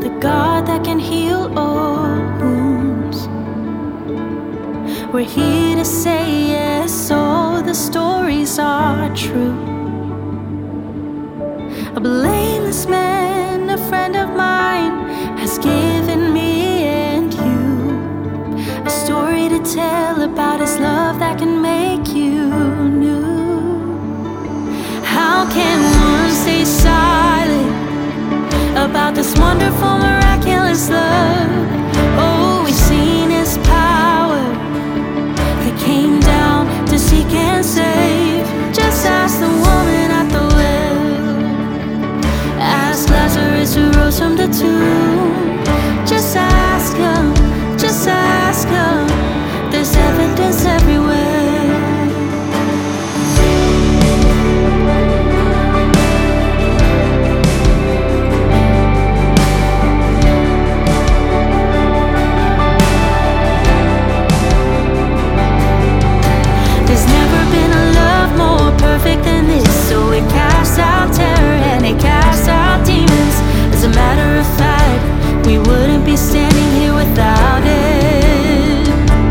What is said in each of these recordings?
the God that can heal all wounds. We're here to say yes, all the stories are true. A blameless man, a friend of mine, has given me and you a story to tell about his love that can make you new. How can one stay silent about this wonderful, miraculous love? Oh, we've seen his power that came down to seek and save. Just ask the woman at the well, ask Lazarus who rose from the tomb. Just ask him, just ask him. There's evidence everywhere. There's never been a love more perfect than this. So it casts out terror and it casts out demons. As a matter of fact, we wouldn't be standing here without it.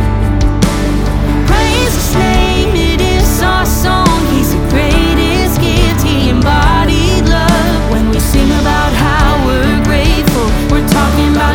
Praise his name, it is our song. He's the greatest gift, he embodied love. When we sing about how we're grateful, we're talking about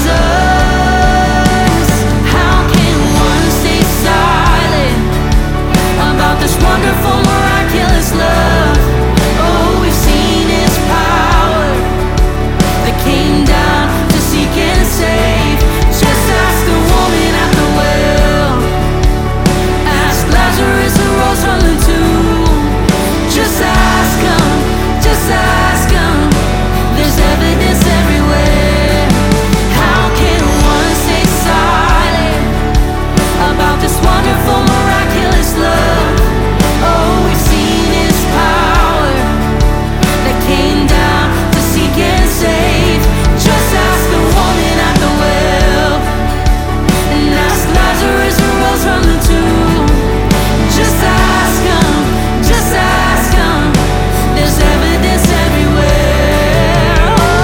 Jesus. How can one stay silent about this wonderful, miraculous love? Oh, we've seen his power that came down to seek and save. Just ask the woman at the well, ask Lazarus who rose from the tomb. Just ask him, just ask him. There's evidence everywhere. How can one stay silent about this wonderful, miraculous love? Oh, we've seen his power that came down to seek and save. Just ask the woman at the well, and ask Lazarus who rose from the tomb. Just ask him, just ask him. There's evidence everywhere.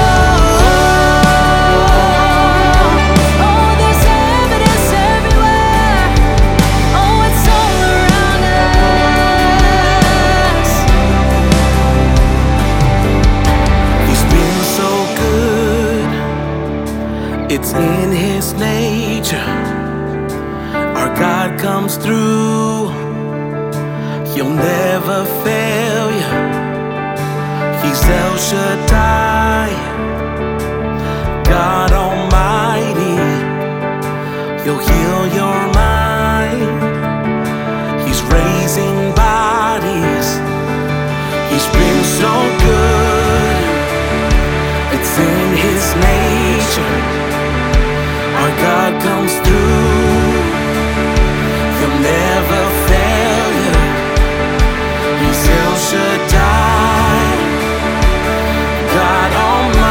Oh, there's evidence everywhere. Oh, it's all around us. He's been so good, it's in his nature. Our God comes through, he'll never fail you. He's El Shaddai, God Almighty. He'll heal your mind, he's raising bodies. He's been so good, it's in his nature. Our God comes through, he'll never fail you. He's El Shaddai, God Almighty.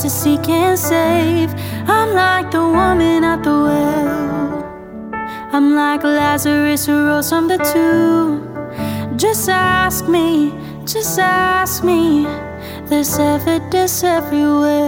to seek and save. I'm like the woman at the well. I'm like Lazarus who rose from the tomb. Just ask me, just ask me. There's evidence everywhere.